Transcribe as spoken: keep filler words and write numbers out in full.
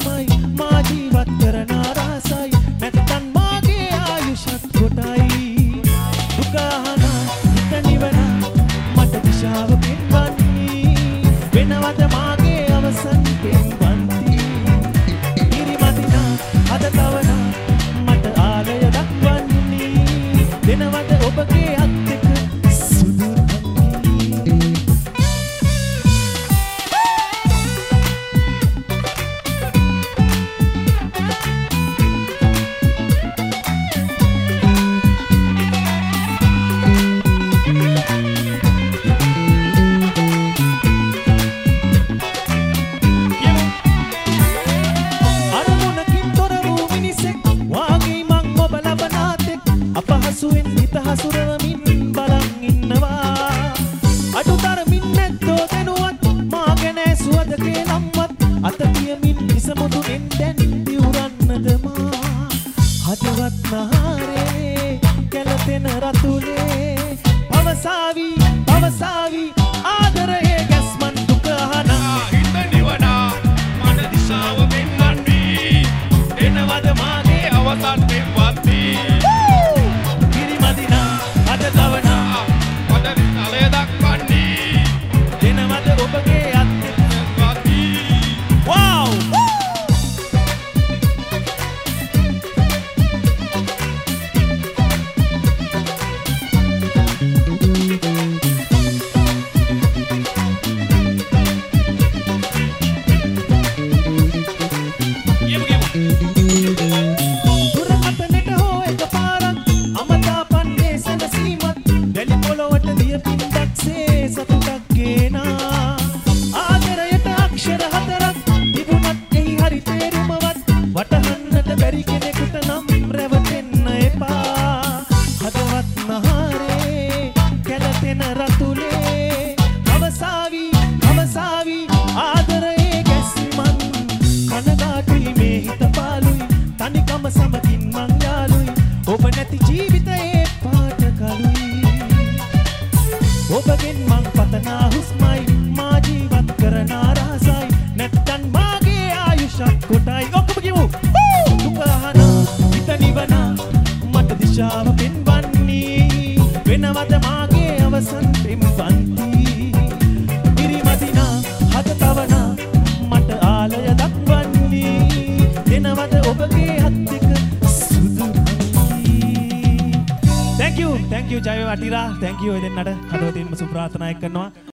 හුස්මයි මා ජීවත් කරන රහසයි නැත්තන් මාගේ ආයුෂත් කොටයි දුක අහන හිත නිවන මට දිශාව පෙන්වන්නේ වෙනවද මාගේ අවසන් පෙන්වන්ති ඉරිමදිනා අද තවන මට ආලය දක්වන්නේ දෙනවද ඔබගේ අත් දෙක සුදු අපහසුවෙන් හිත හසුරවමින් බලන් ඉන්නවා අඩුතරමින් නැත්තෝ දෙනුවත් මා ගැන ඇසුවද කේලම්වත් අත තියමින් ඉසමුදුනෙන් දැන් දිවුරන්නද මා හදවත් නහරේ කැළපෙන රතුලේ පවසාවි පවසාවි ආදරයේ ගැස්මන් දුක අහනා හිත නිවනා මන දිශාව පෙන්වන්නේ එනවද මාගේ අවසන් පෙන්වන්නේ ඔබගෙන් මං පතනා හුස්මයි මා ජීවත් කරන රහසයි නැත්තන් මාගේ ආයුෂත් කොටයි ඔක්කොම කියමු දුක අහන හිත නිවන මට දිශාව පෙන්වන්නේ වෙනවද මාගේ අවසන් පෙම්වන්ති ඉරිමදිනා හද තවන මට ආලය දක්වන්නේ දෙනවද ඔබගේ අත් දෙක සුදු Thank you, thank you Jaya Atira, thank you එදෙන්නට හදවතින්ම සුබ ප්‍රාර්ථනා කරනවා